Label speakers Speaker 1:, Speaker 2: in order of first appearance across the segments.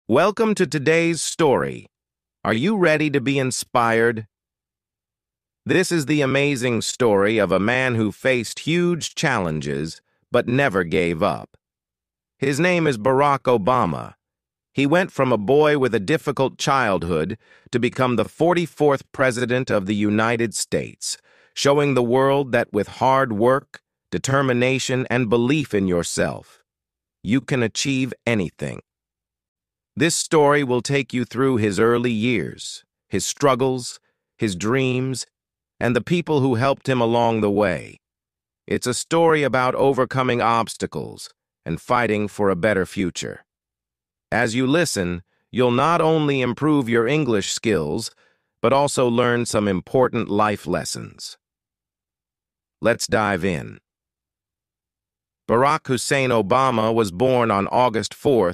Speaker 1: Welcome to today's story. Are you ready to be inspired? This is the amazing story of a man who faced huge challenges but never gave up. His name is Barack Obama. He went from a boy with a difficult childhood to become the 44th President of the United States, showing the world that with hard work, determination, and belief in yourself, you can achieve anything. This story will take you through his early years, his struggles, his dreams, and the people who helped him along the way. It's a story about overcoming obstacles and fighting for a better future. As you listen, you'll not only improve your English skills, but also learn some important life lessons. Let's dive in. Barack Hussein Obama was born on August 4,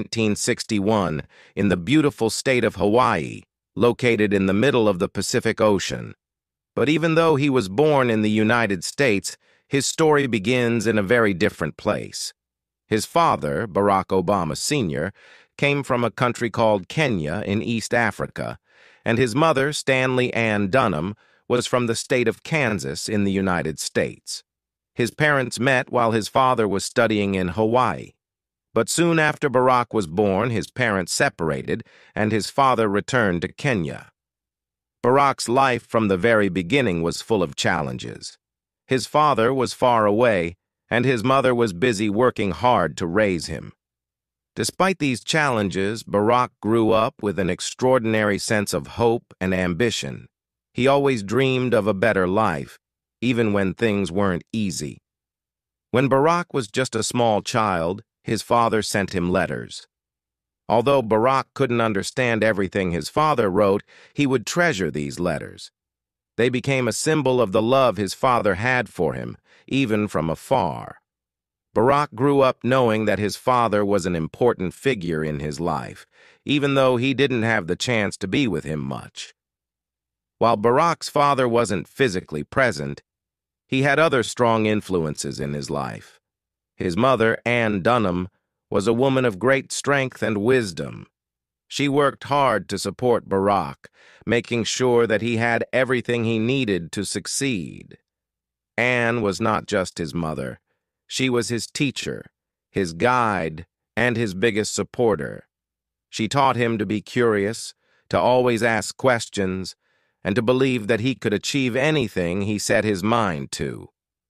Speaker 1: 1961, in the beautiful state of Hawaii, located in the middle of the Pacific Ocean. But even though he was born in the United States, his story begins in a very different place. His father, Barack Obama Sr., came from a country called Kenya in East Africa, and his mother, Stanley Ann Dunham, was from the state of Kansas in the United States. His parents met while his father was studying in Hawaii. But soon after Barack was born, his parents separated, and his father returned to Kenya. Barack's life from the very beginning was full of challenges. His father was far away, and his mother was busy working hard to raise him. Despite these challenges, Barack grew up with an extraordinary sense of hope and ambition. He always dreamed of a better life, even when things weren't easy. When Barack was just a small child, his father sent him letters. Although Barack couldn't understand everything his father wrote, he would treasure these letters. They became a symbol of the love his father had for him, even from afar. Barack grew up knowing that his father was an important figure in his life, even though he didn't have the chance to be with him much. While Barack's father wasn't physically present, he had other strong influences in his life. His mother, Ann Dunham, was a woman of great strength and wisdom. She worked hard to support Barack, making sure that he had everything he needed to succeed. Ann was not just his mother. She was his teacher, his guide, and his biggest supporter. She taught him to be curious, to always ask questions, and to believe that he could achieve anything he set his mind to.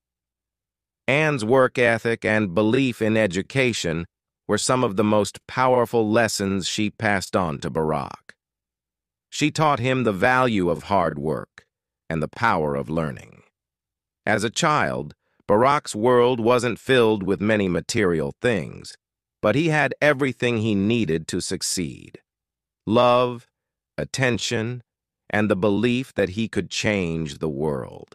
Speaker 1: Ann's work ethic and belief in education were some of the most powerful lessons she passed on to Barack. She taught him the value of hard work and the power of learning. As a child, Barack's world wasn't filled with many material things, but he had everything he needed to succeed: love, attention, and the belief that he could change the world.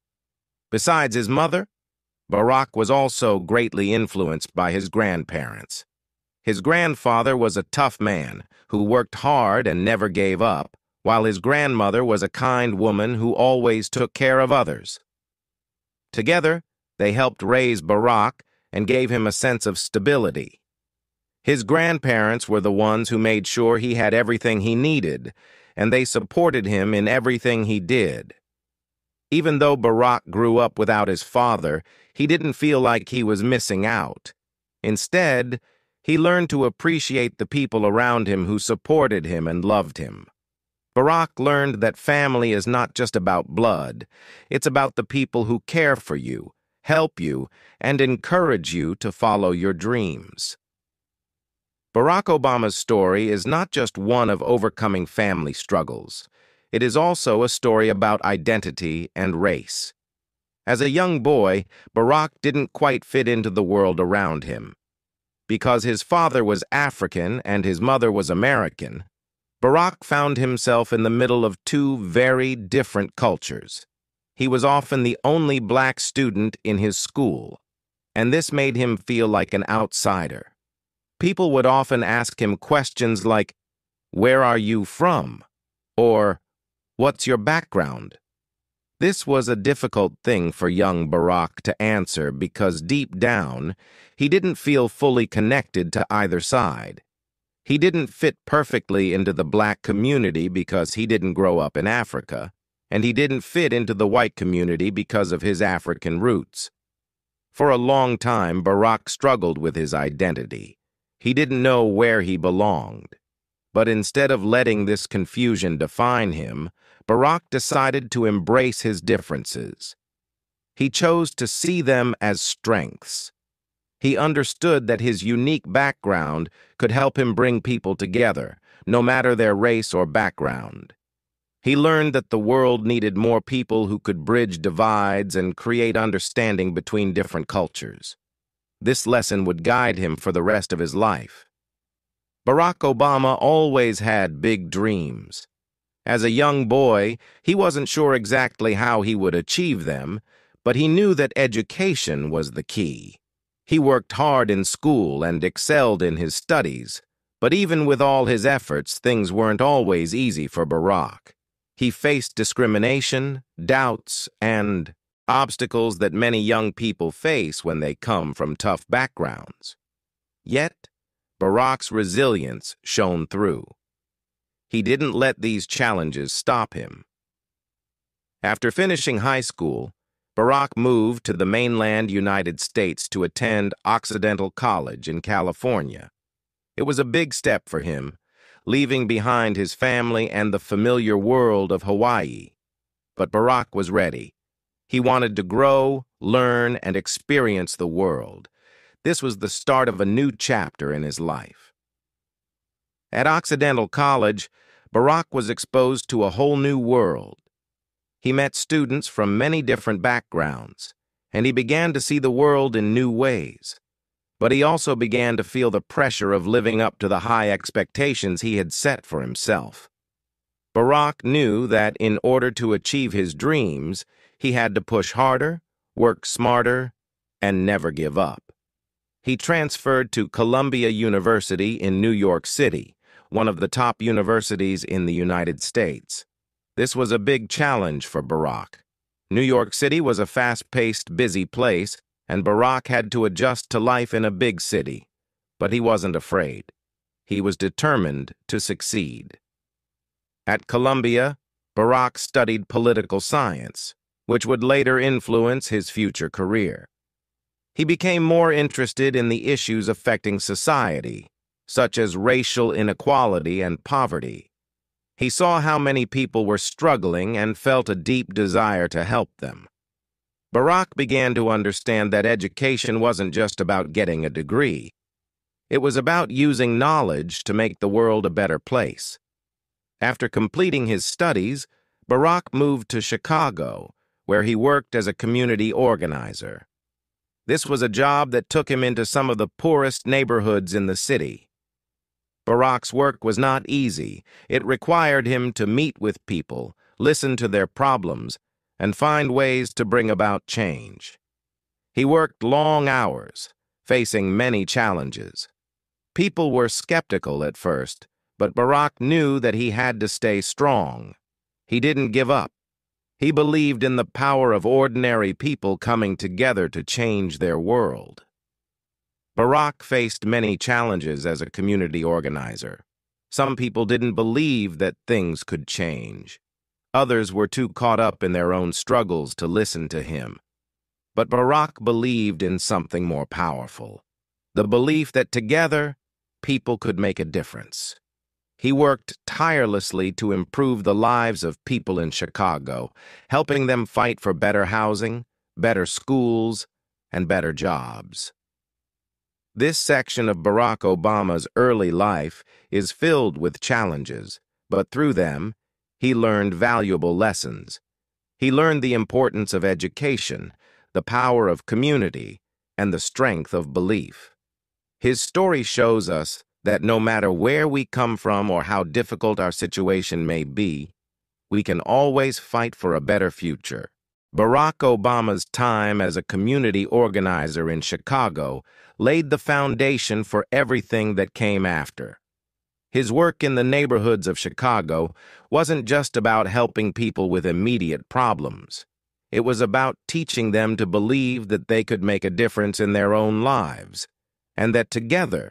Speaker 1: Besides his mother, Barack was also greatly influenced by his grandparents. His grandfather was a tough man who worked hard and never gave up, while his grandmother was a kind woman who always took care of others. Together, they helped raise Barack and gave him a sense of stability. His grandparents were the ones who made sure he had everything he needed, and they supported him in everything he did. Even though Barack grew up without his father, he didn't feel like he was missing out. Instead, he learned to appreciate the people around him who supported him and loved him. Barack learned that family is not just about blood. It's about the people who care for you, help you, and encourage you to follow your dreams. Barack Obama's story is not just one of overcoming family struggles. It is also a story about identity and race. As a young boy, Barack didn't quite fit into the world around him. Because his father was African and his mother was American, Barack found himself in the middle of two very different cultures. He was often the only black student in his school, and this made him feel like an outsider. People would often ask him questions like, "Where are you from?" or "What's your background?" This was a difficult thing for young Barack to answer because deep down, he didn't feel fully connected to either side. He didn't fit perfectly into the black community because he didn't grow up in Africa, and he didn't fit into the white community because of his African roots. For a long time, Barack struggled with his identity. He didn't know where he belonged. But instead of letting this confusion define him, Barack decided to embrace his differences. He chose to see them as strengths. He understood that his unique background could help him bring people together, no matter their race or background. He learned that the world needed more people who could bridge divides and create understanding between different cultures. This lesson would guide him for the rest of his life. Barack Obama always had big dreams. As a young boy, he wasn't sure exactly how he would achieve them, but he knew that education was the key. He worked hard in school and excelled in his studies, but even with all his efforts, things weren't always easy for Barack. He faced discrimination, doubts, and obstacles that many young people face when they come from tough backgrounds. Yet, Barack's resilience shone through. He didn't let these challenges stop him. After finishing high school, Barack moved to the mainland United States to attend Occidental College in California. It was a big step for him, leaving behind his family and the familiar world of Hawaii. But Barack was ready. He wanted to grow, learn, and experience the world. This was the start of a new chapter in his life. At Occidental College, Barack was exposed to a whole new world. He met students from many different backgrounds, and he began to see the world in new ways. But he also began to feel the pressure of living up to the high expectations he had set for himself. Barack knew that in order to achieve his dreams, he had to push harder, work smarter, and never give up. He transferred to Columbia University in New York City, one of the top universities in the United States. This was a big challenge for Barack. New York City was a fast-paced, busy place, and Barack had to adjust to life in a big city. But he wasn't afraid. He was determined to succeed. At Columbia, Barack studied political science, which would later influence his future career. He became more interested in the issues affecting society, such as racial inequality and poverty. He saw how many people were struggling and felt a deep desire to help them. Barack began to understand that education wasn't just about getting a degree. It was about using knowledge to make the world a better place. After completing his studies, Barack moved to Chicago, where he worked as a community organizer. This was a job that took him into some of the poorest neighborhoods in the city. Barack's work was not easy. It required him to meet with people, listen to their problems, and find ways to bring about change. He worked long hours, facing many challenges. People were skeptical at first, but Barack knew that he had to stay strong. He didn't give up. He believed in the power of ordinary people coming together to change their world. Barack faced many challenges as a community organizer. Some people didn't believe that things could change. Others were too caught up in their own struggles to listen to him. But Barack believed in something more powerful, the belief that together, people could make a difference. He worked tirelessly to improve the lives of people in Chicago, helping them fight for better housing, better schools, and better jobs. This section of Barack Obama's early life is filled with challenges, but through them, he learned valuable lessons. He learned the importance of education, the power of community, and the strength of belief. His story shows us that no matter where we come from or how difficult our situation may be, we can always fight for a better future. Barack Obama's time as a community organizer in Chicago laid the foundation for everything that came after. His work in the neighborhoods of Chicago wasn't just about helping people with immediate problems. It was about teaching them to believe that they could make a difference in their own lives, and that together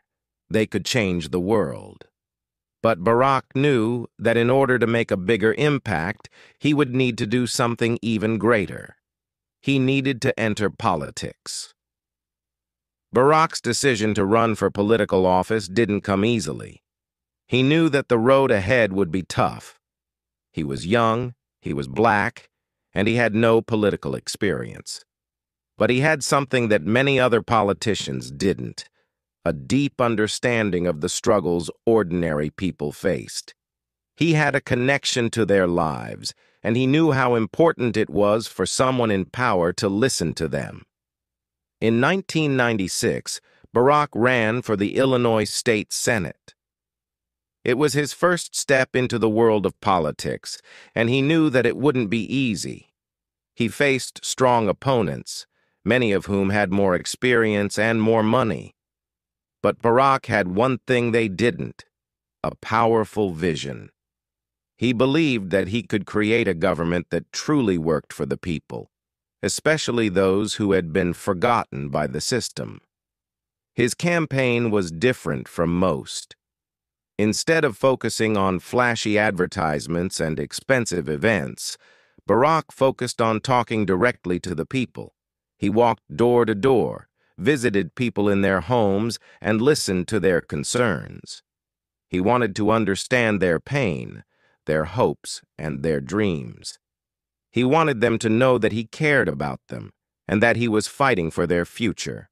Speaker 1: they could change the world. But Barack knew that in order to make a bigger impact, he would need to do something even greater. He needed to enter politics. Barack's decision to run for political office didn't come easily. He knew that the road ahead would be tough. He was young, he was black, and he had no political experience. But he had something that many other politicians didn't: a deep understanding of the struggles ordinary people faced. He had a connection to their lives, and he knew how important it was for someone in power to listen to them. In 1996, Barack ran for the Illinois State Senate. It was his first step into the world of politics, and he knew that it wouldn't be easy. He faced strong opponents, many of whom had more experience and more money. But Barack had one thing they didn't: a powerful vision. He believed that he could create a government that truly worked for the people, especially those who had been forgotten by the system. His campaign was different from most. Instead of focusing on flashy advertisements and expensive events, Barack focused on talking directly to the people. He walked door to door, visited people in their homes, and listened to their concerns. He wanted to understand their pain, their hopes, and their dreams. He wanted them to know that he cared about them and that he was fighting for their future.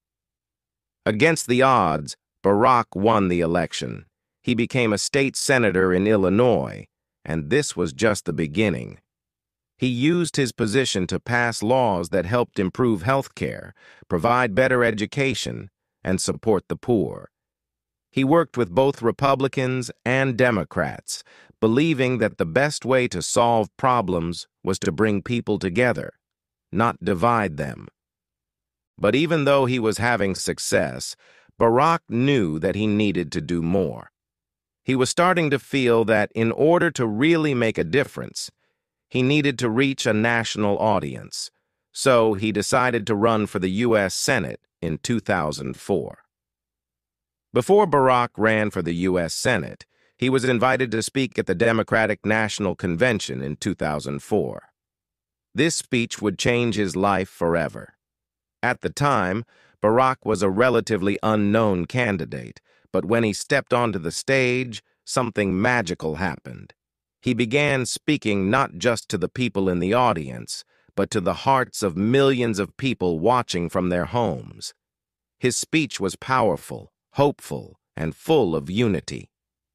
Speaker 1: Against the odds, Barack won the election. He became a state senator in Illinois, and this was just the beginning. He used his position to pass laws that helped improve health care, provide better education, and support the poor. He worked with both Republicans and Democrats, believing that the best way to solve problems was to bring people together, not divide them. But even though he was having success, Barack knew that he needed to do more. He was starting to feel that in order to really make a difference, he needed to reach a national audience. So he decided to run for the U.S. Senate in 2004. Before Barack ran for the U.S. Senate, he was invited to speak at the Democratic National Convention in 2004. This speech would change his life forever. At the time, Barack was a relatively unknown candidate, but when he stepped onto the stage, something magical happened. He began speaking not just to the people in the audience, but to the hearts of millions of people watching from their homes. His speech was powerful, hopeful, and full of unity.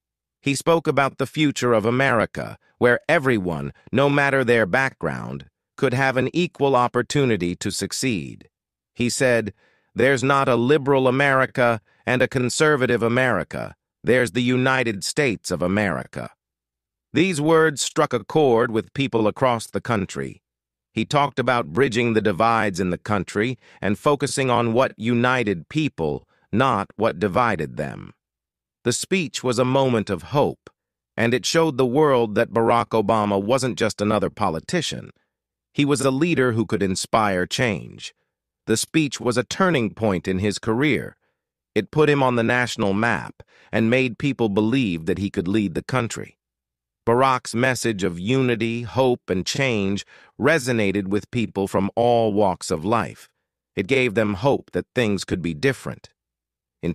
Speaker 1: He spoke about the future of America, where everyone, no matter their background, could have an equal opportunity to succeed. He said, "There's not a liberal America and a conservative America. There's the United States of America." These words struck a chord with people across the country. He talked about bridging the divides in the country and focusing on what united people, not what divided them. The speech was a moment of hope, and it showed the world that Barack Obama wasn't just another politician. He was a leader who could inspire change. The speech was a turning point in his career. It put him on the national map and made people believe that he could lead the country. Barack's message of unity, hope, and change resonated with people from all walks of life. It gave them hope that things could be different. In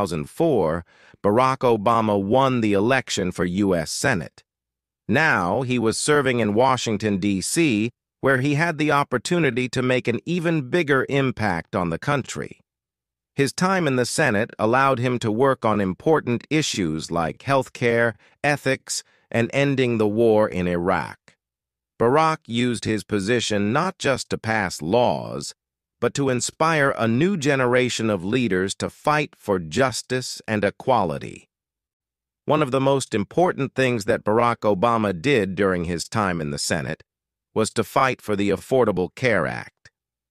Speaker 1: 2004, Barack Obama won the election for U.S. Senate. Now he was serving in Washington, D.C., where he had the opportunity to make an even bigger impact on the country. His time in the Senate allowed him to work on important issues like health care, ethics, and ending the war in Iraq. Barack used his position not just to pass laws, but to inspire a new generation of leaders to fight for justice and equality. One of the most important things that Barack Obama did during his time in the Senate was to fight for the Affordable Care Act.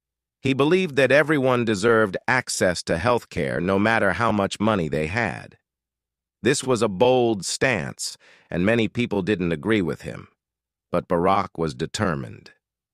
Speaker 1: He believed that everyone deserved access to health care no matter how much money they had. This was a bold stance, and many people didn't agree with him. But Barack was determined.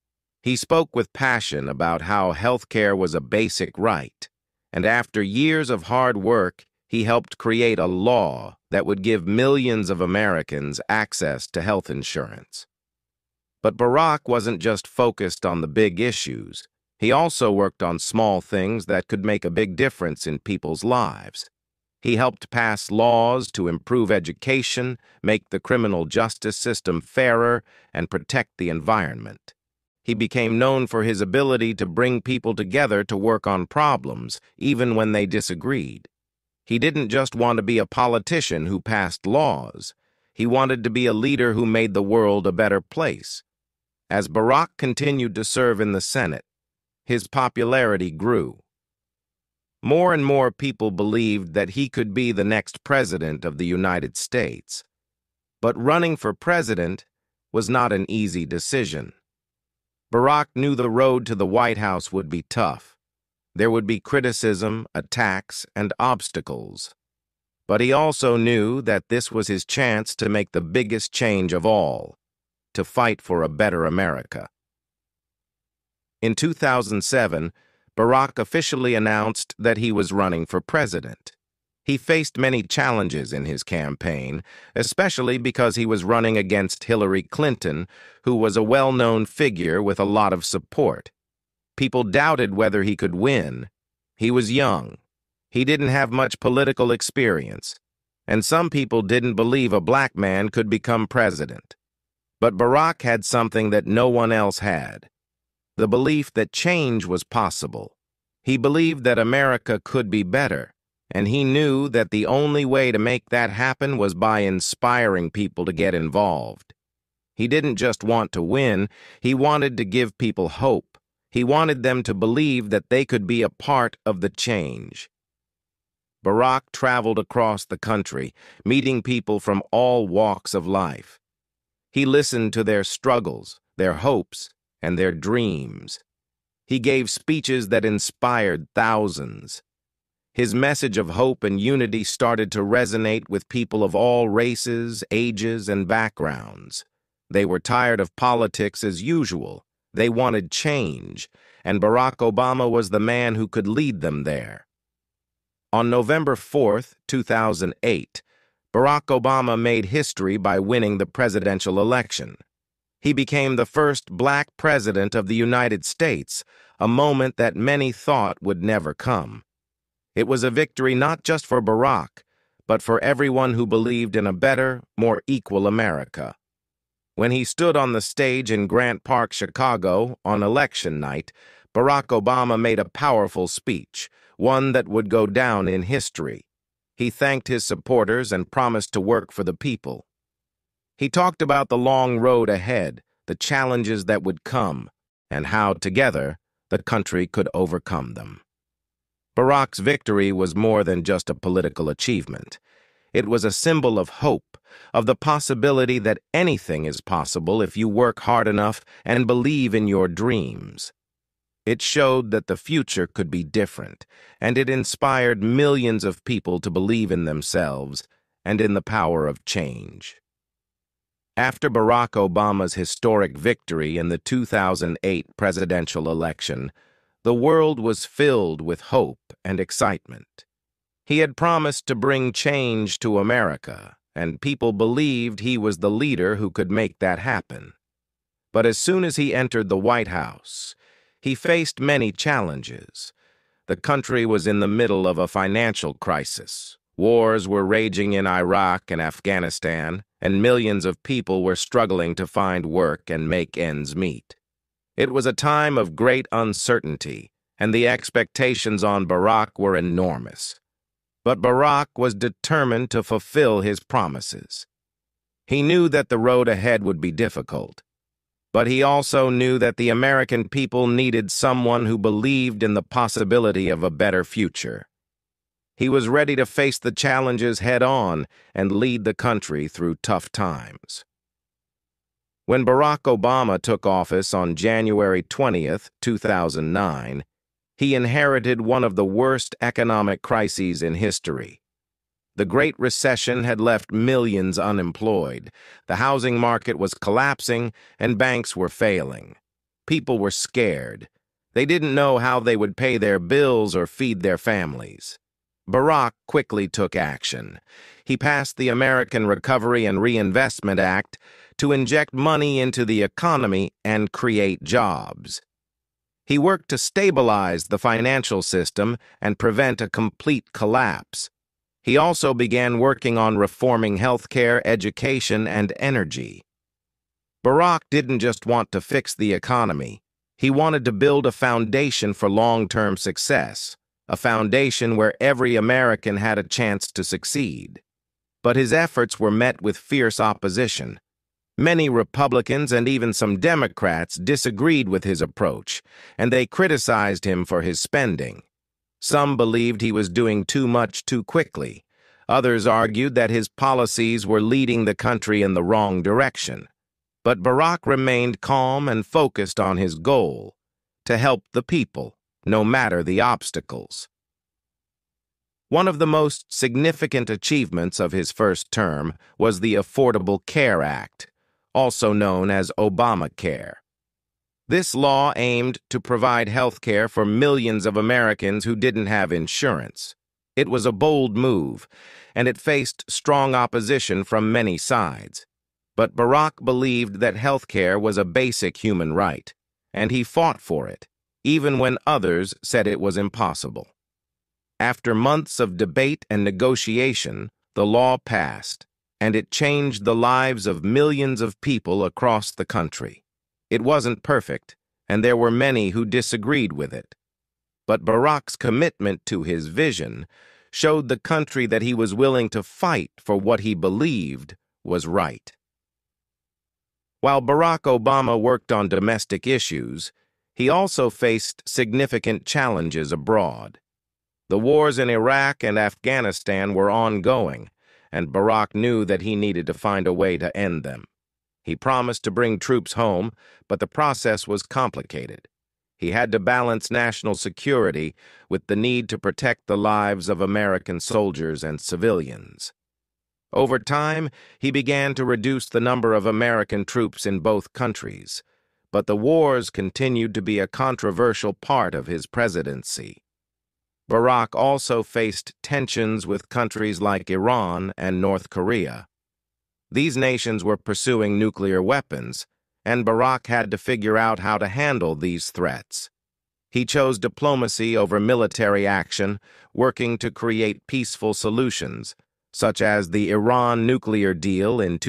Speaker 1: He spoke with passion about how health care was a basic right, and after years of hard work, He helped create a law that would give millions of Americans access to health insurance. But Barack wasn't just focused on the big issues. He also worked on small things that could make a big difference in people's lives. He helped pass laws to improve education, make the criminal justice system fairer, and protect the environment. He became known for his ability to bring people together to work on problems, even when they disagreed. He didn't just want to be a politician who passed laws. He wanted to be a leader who made the world a better place. As Barack continued to serve in the Senate, his popularity grew. More and more people believed that he could be the next president of the United States. But running for president was not an easy decision. Barack knew the road to the White House would be tough. There would be criticism, attacks, and obstacles. But he also knew that this was his chance to make the biggest change of all, to fight for a better America. In 2007, Barack officially announced that he was running for president. He faced many challenges in his campaign, especially because he was running against Hillary Clinton, who was a well-known figure with a lot of support. People doubted whether he could win. He was young. He didn't have much political experience, and some people didn't believe a black man could become president. But Barack had something that no one else had: the belief that change was possible. He believed that America could be better, and he knew that the only way to make that happen was by inspiring people to get involved. He didn't just want to win, he wanted to give people hope. He wanted them to believe that they could be a part of the change. Barack traveled across the country, meeting people from all walks of life. He listened to their struggles, their hopes, and their dreams. He gave speeches that inspired thousands. His message of hope and unity started to resonate with people of all races, ages, and backgrounds. They were tired of politics as usual. They wanted change, and Barack Obama was the man who could lead them there. On November 4th, 2008, Barack Obama made history by winning the presidential election. He became the first black president of the United States, a moment that many thought would never come. It was a victory not just for Barack, but for everyone who believed in a better, more equal America. When he stood on the stage in Grant Park, Chicago, on election night, Barack Obama made a powerful speech, one that would go down in history. He thanked his supporters and promised to work for the people. He talked about the long road ahead, the challenges that would come, and how, together, the country could overcome them. Barack's victory was more than just a political achievement. It was a symbol of hope, of the possibility that anything is possible if you work hard enough and believe in your dreams. It showed that the future could be different, and it inspired millions of people to believe in themselves and in the power of change. After Barack Obama's historic victory in the 2008 presidential election, the world was filled with hope and excitement. He had promised to bring change to America, and people believed he was the leader who could make that happen. But as soon as he entered the White House, he faced many challenges. The country was in the middle of a financial crisis. Wars were raging in Iraq and Afghanistan, and millions of people were struggling to find work and make ends meet. It was a time of great uncertainty, and the expectations on Barack were enormous. But Barack was determined to fulfill his promises. He knew that the road ahead would be difficult, but he also knew that the American people needed someone who believed in the possibility of a better future. He was ready to face the challenges head-on and lead the country through tough times. When Barack Obama took office on January 20th, 2009, he inherited one of the worst economic crises in history. The Great Recession had left millions unemployed. The housing market was collapsing, and banks were failing. People were scared. They didn't know how they would pay their bills or feed their families. Barack quickly took action. He passed the American Recovery and Reinvestment Act to inject money into the economy and create jobs. He worked to stabilize the financial system and prevent a complete collapse. He also began working on reforming healthcare, education, and energy. Barack didn't just want to fix the economy. He wanted to build a foundation for long-term success, a foundation where every American had a chance to succeed. But his efforts were met with fierce opposition. Many Republicans and even some Democrats disagreed with his approach, and they criticized him for his spending. Some believed he was doing too much too quickly. Others argued that his policies were leading the country in the wrong direction. But Barack remained calm and focused on his goal, to help the people, no matter the obstacles. One of the most significant achievements of his first term was the Affordable Care Act, also known as Obamacare. This law aimed to provide health care for millions of Americans who didn't have insurance. It was a bold move, and it faced strong opposition from many sides. But Barack believed that health care was a basic human right, and he fought for it, even when others said it was impossible. After months of debate and negotiation, the law passed, and it changed the lives of millions of people across the country. It wasn't perfect, and there were many who disagreed with it. But Barack's commitment to his vision showed the country that he was willing to fight for what he believed was right. While Barack Obama worked on domestic issues, he also faced significant challenges abroad. The wars in Iraq and Afghanistan were ongoing, and Barack knew that he needed to find a way to end them. He promised to bring troops home, but the process was complicated. He had to balance national security with the need to protect the lives of American soldiers and civilians. Over time, he began to reduce the number of American troops in both countries, but the wars continued to be a controversial part of his presidency. Barack also faced tensions with countries like Iran and North Korea. These nations were pursuing nuclear weapons, and Barack had to figure out how to handle these threats. He chose diplomacy over military action, working to create peaceful solutions, such as the Iran nuclear deal in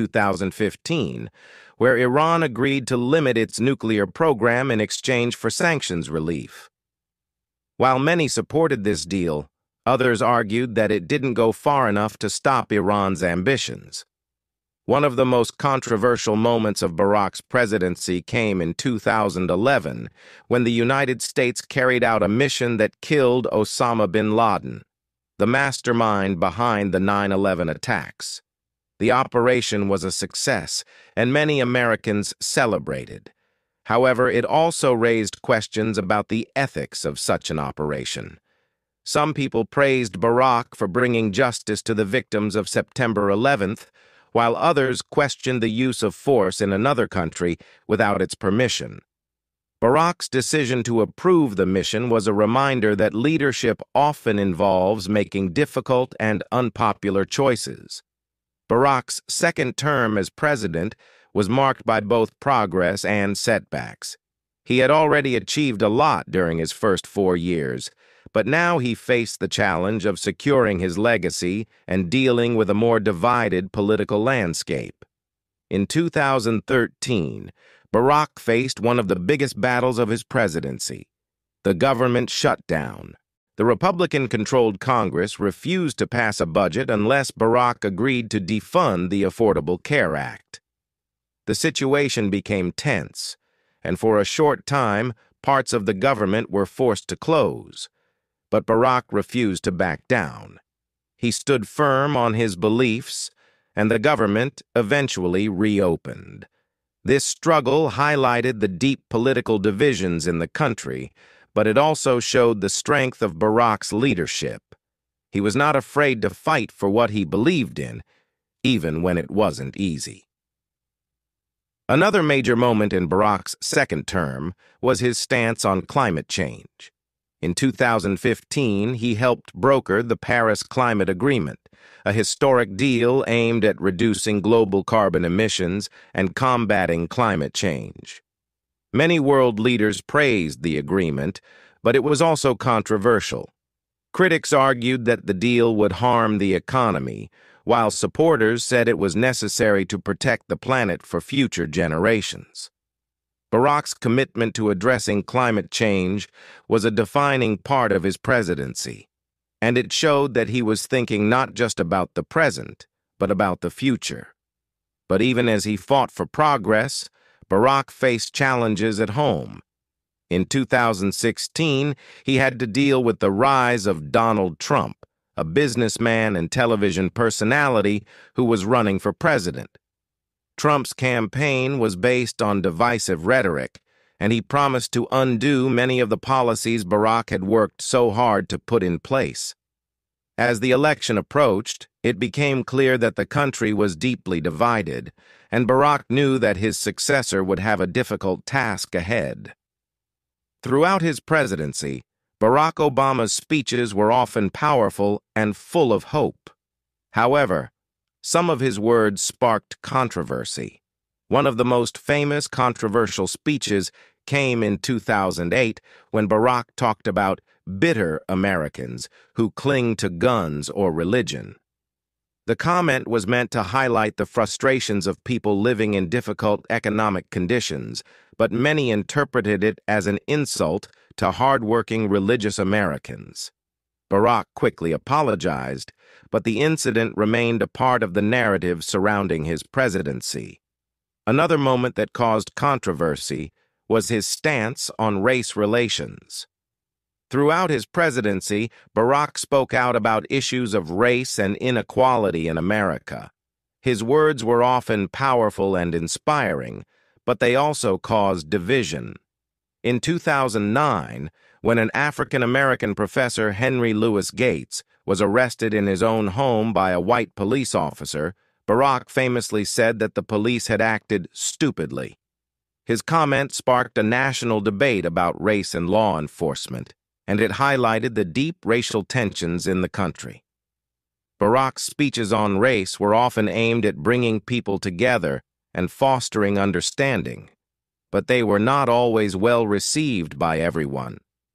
Speaker 1: 2015, where Iran agreed to limit its nuclear program in exchange for sanctions relief. While many supported this deal, others argued that it didn't go far enough to stop Iran's ambitions. One of the most controversial moments of Barack's presidency came in 2011, when the United States carried out a mission that killed Osama bin Laden, the mastermind behind the 9/11 attacks. The operation was a success, and many Americans celebrated. However, it also raised questions about the ethics of such an operation. Some people praised Barack for bringing justice to the victims of September 11th, while others questioned the use of force in another country without its permission. Barack's decision to approve the mission was a reminder that leadership often involves making difficult and unpopular choices. Barack's second term as president was marked by both progress and setbacks. He had already achieved a lot during his first 4 years, but now he faced the challenge of securing his legacy and dealing with a more divided political landscape. In 2013, Barack faced one of the biggest battles of his presidency, the government shutdown. The Republican-controlled Congress refused to pass a budget unless Barack agreed to defund the Affordable Care Act. The situation became tense, and for a short time, parts of the government were forced to close. But Barack refused to back down. He stood firm on his beliefs, and the government eventually reopened. This struggle highlighted the deep political divisions in the country, but it also showed the strength of Barack's leadership. He was not afraid to fight for what he believed in, even when it wasn't easy. Another major moment in Barack's second term was his stance on climate change. In 2015, he helped broker the Paris Climate Agreement, a historic deal aimed at reducing global carbon emissions and combating climate change. Many world leaders praised the agreement, but it was also controversial. Critics argued that the deal would harm the economy, while supporters said it was necessary to protect the planet for future generations. Barack's commitment to addressing climate change was a defining part of his presidency, and it showed that he was thinking not just about the present, but about the future. But even as he fought for progress, Barack faced challenges at home. In 2016, he had to deal with the rise of Donald Trump, a businessman and television personality who was running for president. Trump's campaign was based on divisive rhetoric, and he promised to undo many of the policies Barack had worked so hard to put in place. As the election approached, it became clear that the country was deeply divided, and Barack knew that his successor would have a difficult task ahead. Throughout his presidency, Barack Obama's speeches were often powerful and full of hope. However, some of his words sparked controversy. One of the most famous controversial speeches came in 2008 when Barack talked about bitter Americans who cling to guns or religion. The comment was meant to highlight the frustrations of people living in difficult economic conditions, but many interpreted it as an insult to hardworking religious Americans. Barack quickly apologized, but the incident remained a part of the narrative surrounding his presidency. Another moment that caused controversy was his stance on race relations. Throughout his presidency, Barack spoke out about issues of race and inequality in America. His words were often powerful and inspiring, but they also caused division. In 2009, when an African-American professor, Henry Louis Gates, was arrested in his own home by a white police officer, Barack famously said that the police had acted stupidly. His comment sparked a national debate about race and law enforcement, and it highlighted the deep racial tensions in the country. Barack's speeches on race were often aimed at bringing people together and fostering understanding, but they were not always well received by everyone.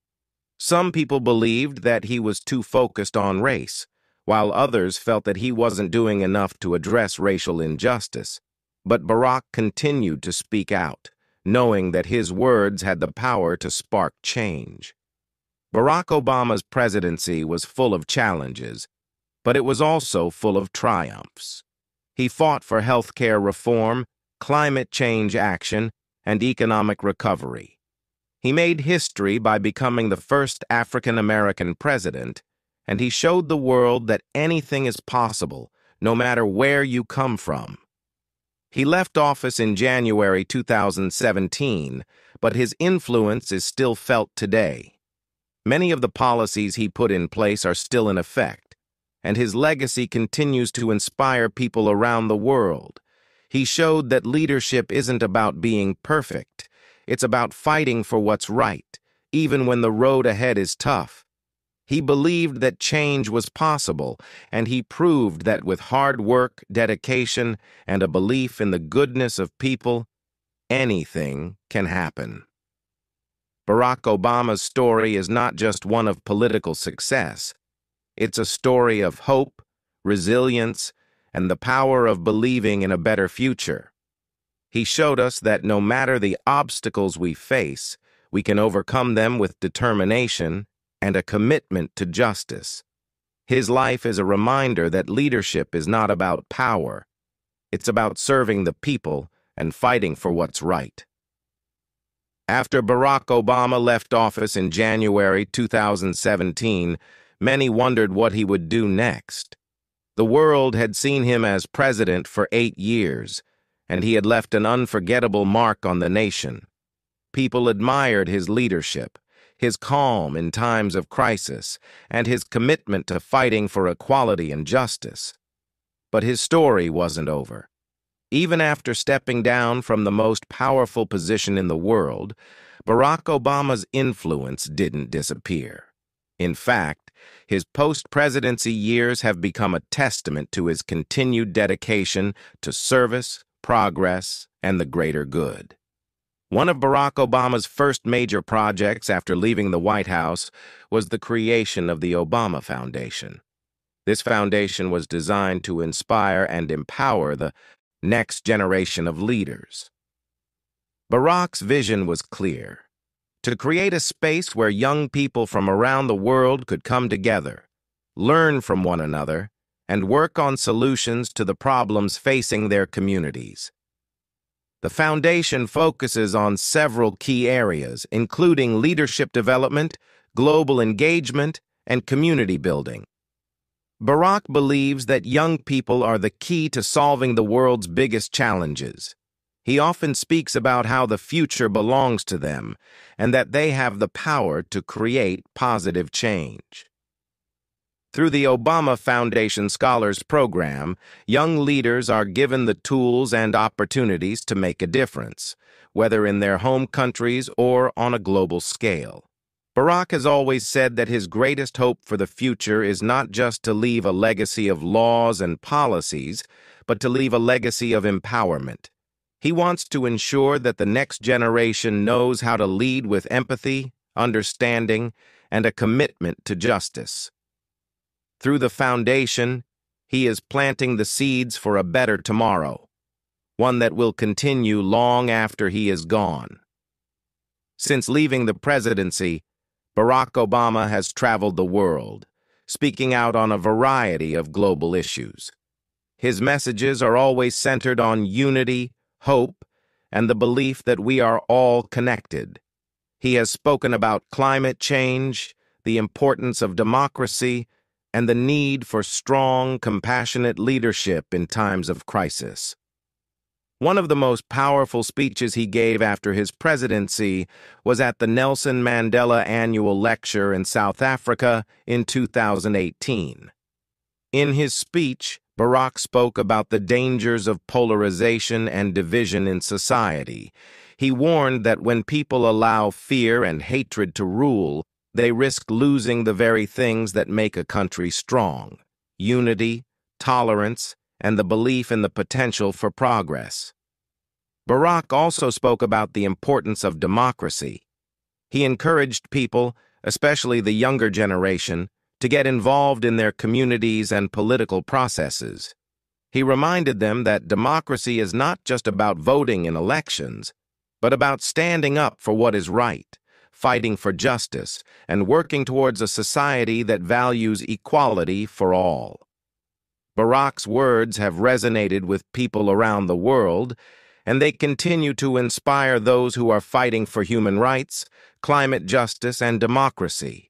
Speaker 1: Some people believed that he was too focused on race, while others felt that he wasn't doing enough to address racial injustice. But Barack continued to speak out, knowing that his words had the power to spark change. Barack Obama's presidency was full of challenges, but it was also full of triumphs. He fought for healthcare reform, climate change action, and economic recovery. He made history by becoming the first African-American president, and he showed the world that anything is possible, no matter where you come from. He left office in January 2017, but his influence is still felt today. Many of the policies he put in place are still in effect, and his legacy continues to inspire people around the world. He showed that leadership isn't about being perfect. It's about fighting for what's right, even when the road ahead is tough. He believed that change was possible, and he proved that with hard work, dedication, and a belief in the goodness of people, anything can happen. Barack Obama's story is not just one of political success. It's a story of hope, resilience, and the power of believing in a better future. He showed us that no matter the obstacles we face, we can overcome them with determination and a commitment to justice. His life is a reminder that leadership is not about power. It's about serving the people and fighting for what's right. After Barack Obama left office in January 2017, many wondered what he would do next. The world had seen him as president for 8 years, and he had left an unforgettable mark on the nation. People admired his leadership, his calm in times of crisis, and his commitment to fighting for equality and justice. But his story wasn't over. Even after stepping down from the most powerful position in the world, Barack Obama's influence didn't disappear. In fact, his post-presidency years have become a testament to his continued dedication to service, progress, and the greater good. One of Barack Obama's first major projects after leaving the White House was the creation of the Obama Foundation. This foundation was designed to inspire and empower the next generation of leaders. Barack's vision was clear: to create a space where young people from around the world could come together, learn from one another, and work on solutions to the problems facing their communities. The foundation focuses on several key areas, including leadership development, global engagement, and community building. Barack believes that young people are the key to solving the world's biggest challenges. He often speaks about how the future belongs to them and that they have the power to create positive change. Through the Obama Foundation Scholars Program, young leaders are given the tools and opportunities to make a difference, whether in their home countries or on a global scale. Barack has always said that his greatest hope for the future is not just to leave a legacy of laws and policies, but to leave a legacy of empowerment. He wants to ensure that the next generation knows how to lead with empathy, understanding, and a commitment to justice. Through the foundation, he is planting the seeds for a better tomorrow, one that will continue long after he is gone. Since leaving the presidency, Barack Obama has traveled the world, speaking out on a variety of global issues. His messages are always centered on unity, hope, and the belief that we are all connected. He has spoken about climate change, the importance of democracy, and the need for strong, compassionate leadership in times of crisis. One of the most powerful speeches he gave after his presidency was at the Nelson Mandela Annual Lecture in South Africa in 2018. In his speech, Barack spoke about the dangers of polarization and division in society. He warned that when people allow fear and hatred to rule, they risk losing the very things that make a country strong: unity, tolerance, and the belief in the potential for progress. Barack also spoke about the importance of democracy. He encouraged people, especially the younger generation, to get involved in their communities and political processes. He reminded them that democracy is not just about voting in elections, but about standing up for what is right, fighting for justice, and working towards a society that values equality for all. Barack's words have resonated with people around the world, and they continue to inspire those who are fighting for human rights, climate justice, and democracy.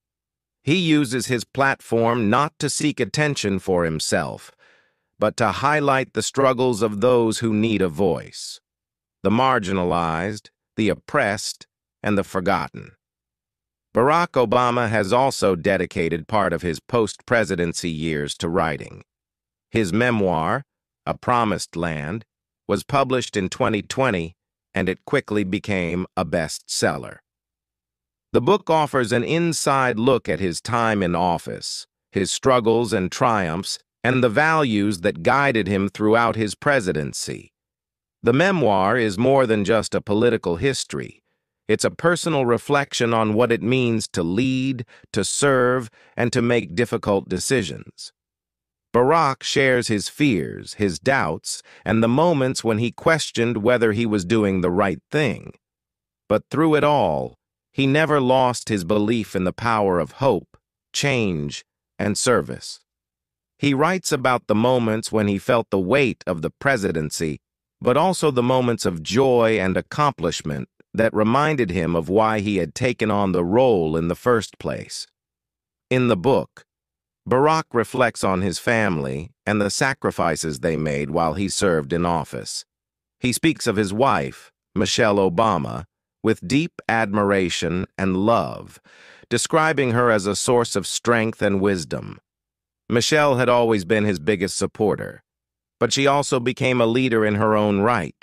Speaker 1: He uses his platform not to seek attention for himself, but to highlight the struggles of those who need a voice: the marginalized, the oppressed, and the forgotten. Barack Obama has also dedicated part of his post-presidency years to writing. His memoir, A Promised Land, was published in 2020, and it quickly became a bestseller. The book offers an inside look at his time in office, his struggles and triumphs, and the values that guided him throughout his presidency. The memoir is more than just a political history. It's a personal reflection on what it means to lead, to serve, and to make difficult decisions. Barack shares his fears, his doubts, and the moments when he questioned whether he was doing the right thing. But through it all, he never lost his belief in the power of hope, change, and service. He writes about the moments when he felt the weight of the presidency, but also the moments of joy and accomplishment that reminded him of why he had taken on the role in the first place. In the book, Barack reflects on his family and the sacrifices they made while he served in office. He speaks of his wife, Michelle Obama, with deep admiration and love, describing her as a source of strength and wisdom. Michelle had always been his biggest supporter, but she also became a leader in her own right,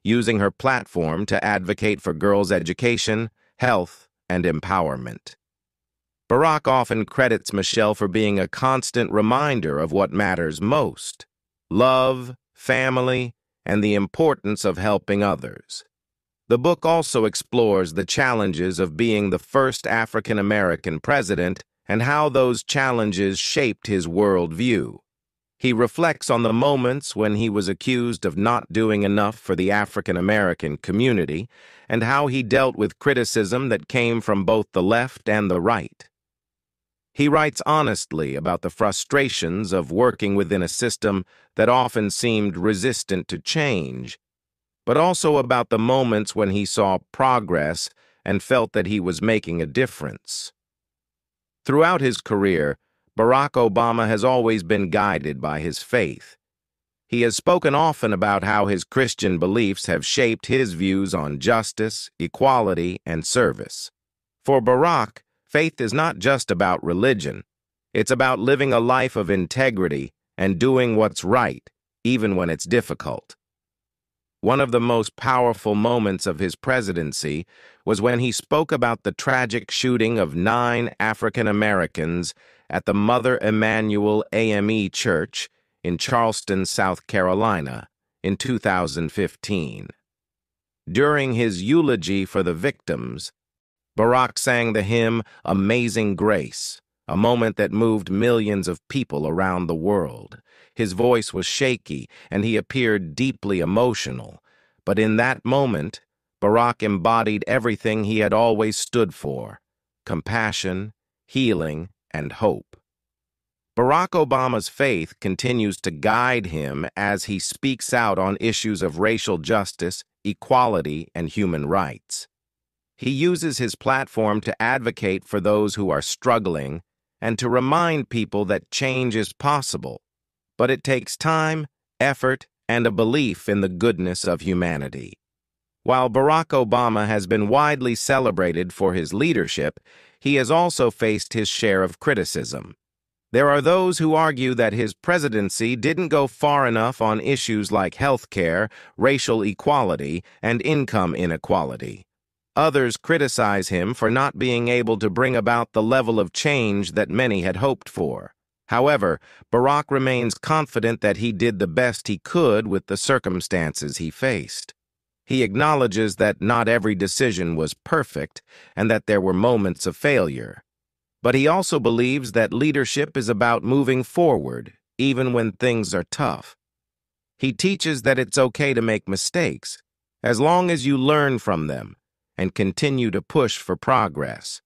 Speaker 1: using her platform to advocate for girls' education, health, and empowerment. Barack often credits Michelle for being a constant reminder of what matters most: love, family, and the importance of helping others. The book also explores the challenges of being the first African-American president and how those challenges shaped his worldview. He reflects on the moments when he was accused of not doing enough for the African-American community and how he dealt with criticism that came from both the left and the right. He writes honestly about the frustrations of working within a system that often seemed resistant to change, but also about the moments when he saw progress and felt that he was making a difference. Throughout his career, Barack Obama has always been guided by his faith. He has spoken often about how his Christian beliefs have shaped his views on justice, equality, and service. For Barack, faith is not just about religion. It's about living a life of integrity and doing what's right, even when it's difficult. One of the most powerful moments of his presidency was when he spoke about the tragic shooting of 9 African Americans at the Mother Emanuel AME Church in Charleston, South Carolina, in 2015. During his eulogy for the victims, Barack sang the hymn Amazing Grace, a moment that moved millions of people around the world. His voice was shaky, and he appeared deeply emotional. But in that moment, Barack embodied everything he had always stood for: compassion, healing, and hope. Barack Obama's faith continues to guide him as he speaks out on issues of racial justice, equality, and human rights. He uses his platform to advocate for those who are struggling and to remind people that change is possible, but it takes time, effort, and a belief in the goodness of humanity. While Barack Obama has been widely celebrated for his leadership, he has also faced his share of criticism. There are those who argue that his presidency didn't go far enough on issues like health care, racial equality, and income inequality. Others criticize him for not being able to bring about the level of change that many had hoped for. However, Barack remains confident that he did the best he could with the circumstances he faced. He acknowledges that not every decision was perfect and that there were moments of failure. But he also believes that leadership is about moving forward, even when things are tough. He teaches that it's okay to make mistakes, as long as you learn from them and continue to push for progress.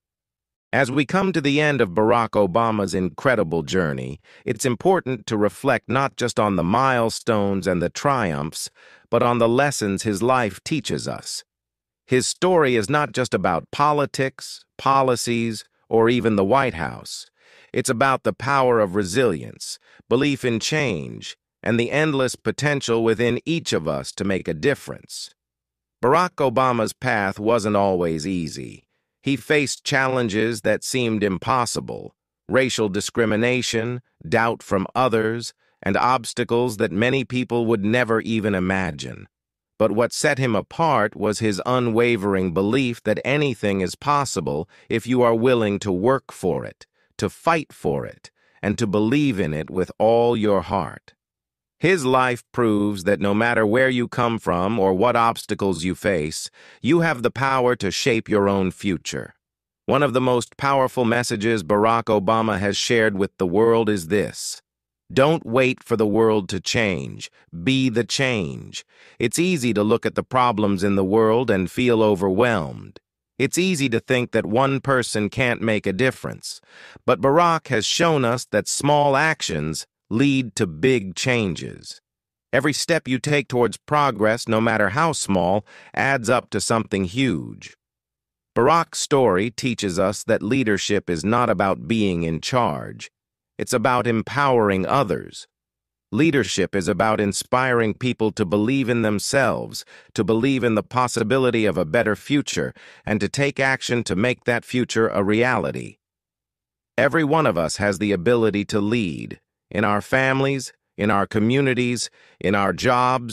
Speaker 1: As we come to the end of Barack Obama's incredible journey, it's important to reflect not just on the milestones and the triumphs, but on the lessons his life teaches us. His story is not just about politics, policies, or even the White House. It's about the power of resilience, belief in change, and the endless potential within each of us to make a difference. Barack Obama's path wasn't always easy. He faced challenges that seemed impossible: racial discrimination, doubt from others, and obstacles that many people would never even imagine. But what set him apart was his unwavering belief that anything is possible if you are willing to work for it, to fight for it, and to believe in it with all your heart. His life proves that no matter where you come from or what obstacles you face, you have the power to shape your own future. One of the most powerful messages Barack Obama has shared with the world is this: don't wait for the world to change. Be the change. It's easy to look at the problems in the world and feel overwhelmed. It's easy to think that one person can't make a difference. But Barack has shown us that small actions lead to big changes. Every step you take towards progress, no matter how small, adds up to something huge. Barack's story teaches us that leadership is not about being in charge. It's about empowering others. Leadership is about inspiring people to believe in themselves, to believe in the possibility of a better future, and to take action to make that future a reality. Every one of us has the ability to lead, in our families, in our communities, in our jobs,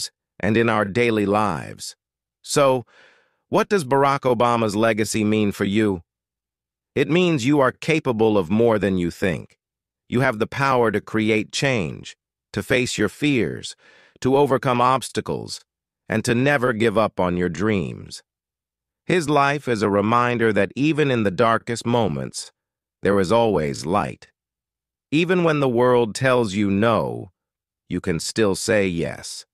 Speaker 1: and in our daily lives. So, what does Barack Obama's legacy mean for you? It means you are capable of more than you think. You have the power to create change, to face your fears, to overcome obstacles, and to never give up on your dreams. His life is a reminder that even in the darkest moments, there is always light. Even when the world tells you no, you can still say yes.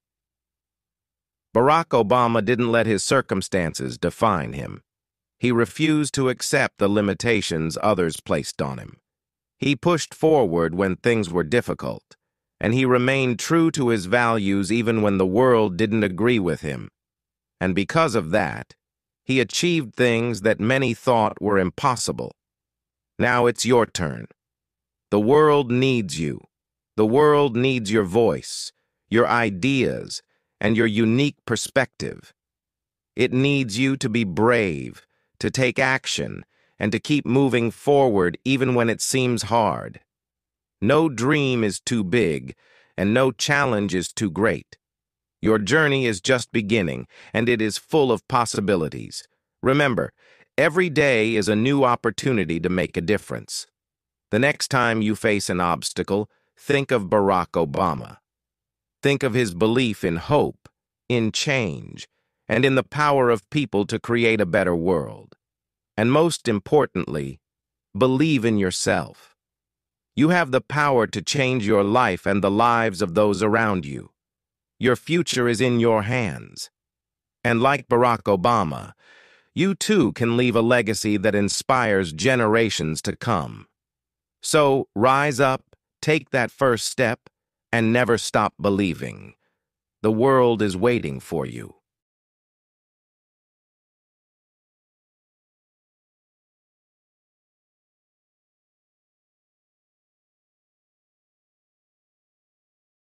Speaker 1: Barack Obama didn't let his circumstances define him. He refused to accept the limitations others placed on him. He pushed forward when things were difficult, and he remained true to his values even when the world didn't agree with him. And because of that, he achieved things that many thought were impossible. Now it's your turn. The world needs you. The world needs your voice, your ideas, and your unique perspective. It needs you to be brave, to take action, and to keep moving forward even when it seems hard. No dream is too big, and no challenge is too great. Your journey is just beginning, and it is full of possibilities. Remember, every day is a new opportunity to make a difference. The next time you face an obstacle, think of Barack Obama. Think of his belief in hope, in change, and in the power of people to create a better world. And most importantly, believe in yourself. You have the power to change your life and the lives of those around you. Your future is in your hands. And like Barack Obama, you too can leave a legacy that inspires generations to come. So rise up, take that first step, and never stop believing. The world is waiting for you.